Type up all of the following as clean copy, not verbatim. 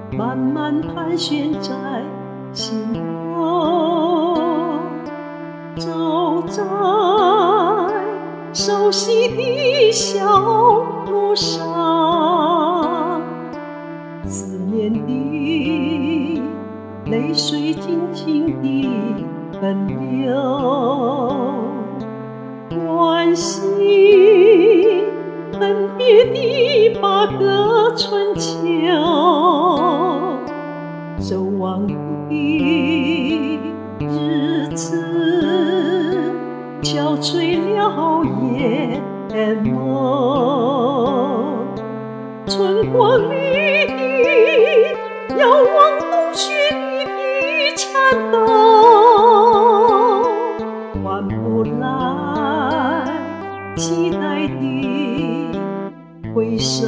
慢慢盘旋在心头，走在熟悉的小路上，思念的泪水尽情地奔流，关心分别的8个春秋，守望的日子憔悴了眼眸，春光里的遥望，冬雪里的颤抖，换不来期待的回首。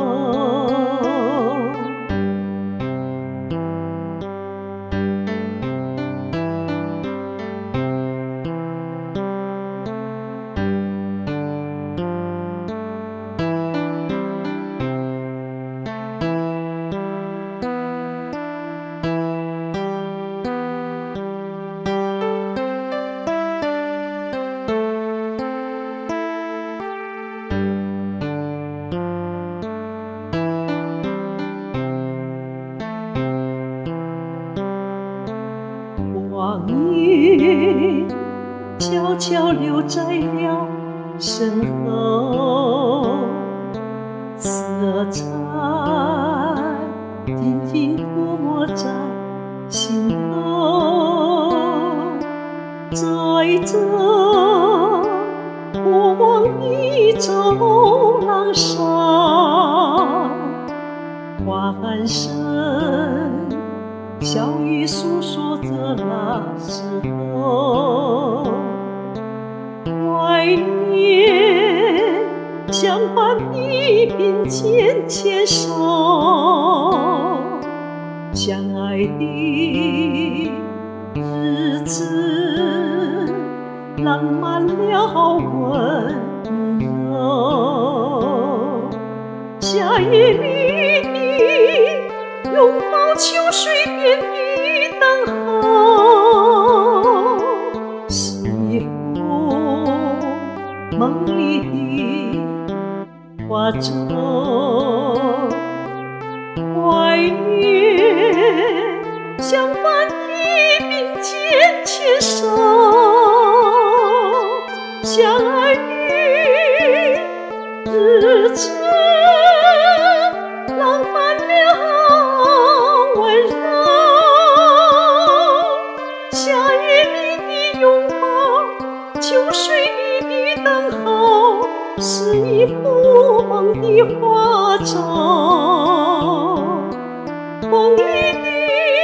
光阴悄悄留在了身后，色彩紧紧涂抹在心头，在这过往的走廊上，花寒声笑语诉说着那时候，怀念相伴的并肩牵手，相爱的日子浪漫了温柔，夏夜里的拥抱，秋水边的等候，是一幅梦里的画轴，怀念相伴的并肩牵手，相爱的日子浪漫了温柔，夏夜里的拥抱，秋水里的等候，是一幅梦的画轴，梦里的